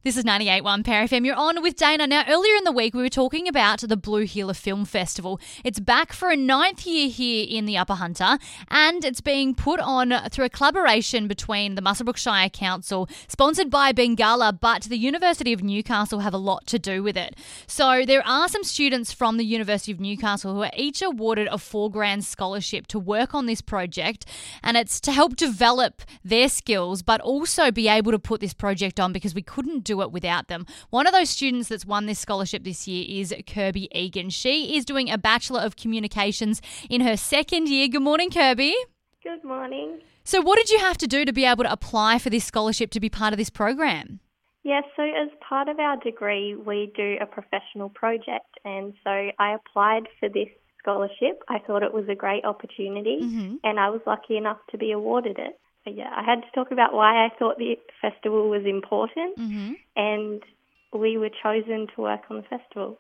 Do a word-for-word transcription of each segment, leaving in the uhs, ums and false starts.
This is ninety-eight point one Pair F M. You're on with Dana. Now, earlier in the week, we were talking about the Blue Heeler Film Festival. It's back for a ninth year here in the Upper Hunter, and it's being put on through a collaboration between the Muswellbrook Shire Council, sponsored by Bengala, but the University of Newcastle have a lot to do with it. So there are some students from the University of Newcastle who are each awarded a four grand scholarship to work on this project, and it's to help develop their skills, but also be able to put this project on because we couldn't do it without them. One of those students that's won this scholarship this year is Kirby Egan. She is doing a Bachelor of Communications in her second year. Good morning, Kirby. Good morning. So what did you have to do to be able to apply for this scholarship to be part of this program? Yes, so as part of our degree, we do a professional project, and so I applied for this scholarship. I thought it was a great opportunity, mm-hmm. and I was lucky enough to be awarded it. So yeah, I had to talk about why I thought the festival was important, mm-hmm. and we were chosen to work on the festival.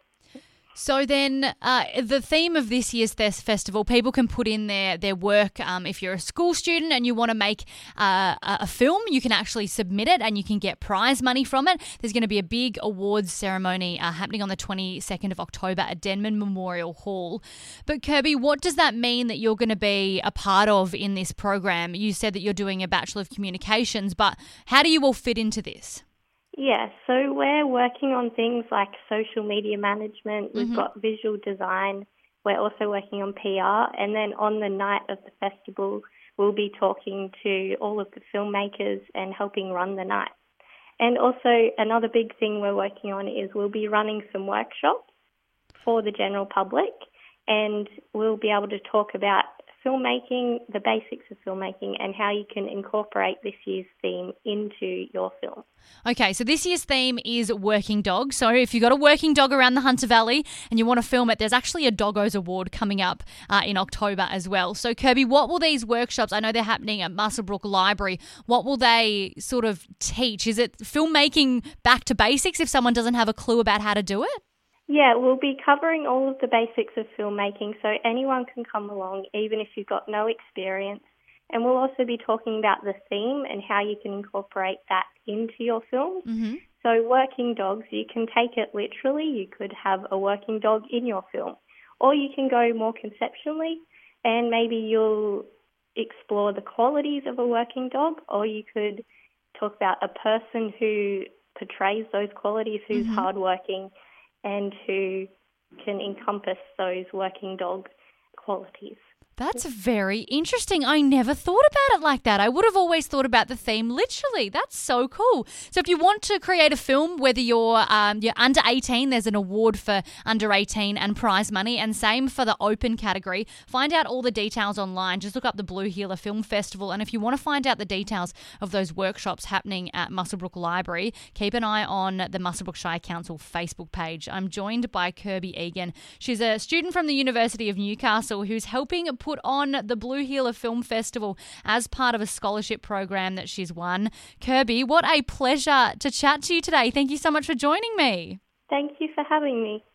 So then uh, the theme of this year's Fest Festival, people can put in their, their work. Um, if you're a school student and you want to make uh, a film, you can actually submit it and you can get prize money from it. There's going to be a big awards ceremony uh, happening on the twenty-second of October at Denman Memorial Hall. But Kirby, what does that mean that you're going to be a part of in this program? You said that you're doing a Bachelor of Communications, but how do you all fit into this? Yeah, so we're working on things like social media management, we've mm-hmm. got visual design, we're also working on P R, and then on the night of the festival, we'll be talking to all of the filmmakers and helping run the night. And also another big thing we're working on is we'll be running some workshops for the general public, and we'll be able to talk about filmmaking, the basics of filmmaking, and how you can incorporate this year's theme into your film. Okay, so this year's theme is working dog. So if you've got a working dog around the Hunter Valley and you want to film it, there's actually a Doggos Award coming up uh, in October as well. So Kirby, what will these workshops, I know they're happening at Muswellbrook Library, what will they sort of teach? Is it filmmaking back to basics if someone doesn't have a clue about how to do it? Yeah, we'll be covering all of the basics of filmmaking, so anyone can come along, even if you've got no experience. And we'll also be talking about the theme and how you can incorporate that into your film. Mm-hmm. So working dogs, you can take it literally. You could have a working dog in your film. Or you can go more conceptually, and maybe you'll explore the qualities of a working dog, or you could talk about a person who portrays those qualities, who's mm-hmm. hardworking, and who can encompass those working dog qualities. That's very interesting. I never thought about it like that. I would have always thought about the theme literally. That's so cool. So if you want to create a film, whether you're um, you're under eighteen, there's an award for under eighteen and prize money, and same for the open category. Find out all the details online. Just look up the Blue Heeler Film Festival, and if you want to find out the details of those workshops happening at Muswellbrook Library, keep an eye on the Muswellbrook Shire Council Facebook page. I'm joined by Kirby Egan. She's a student from the University of Newcastle who's helping put on the Blue Heeler Film Festival as part of a scholarship program that she's won. Kirby, what a pleasure to chat to you today. Thank you so much for joining me. Thank you for having me.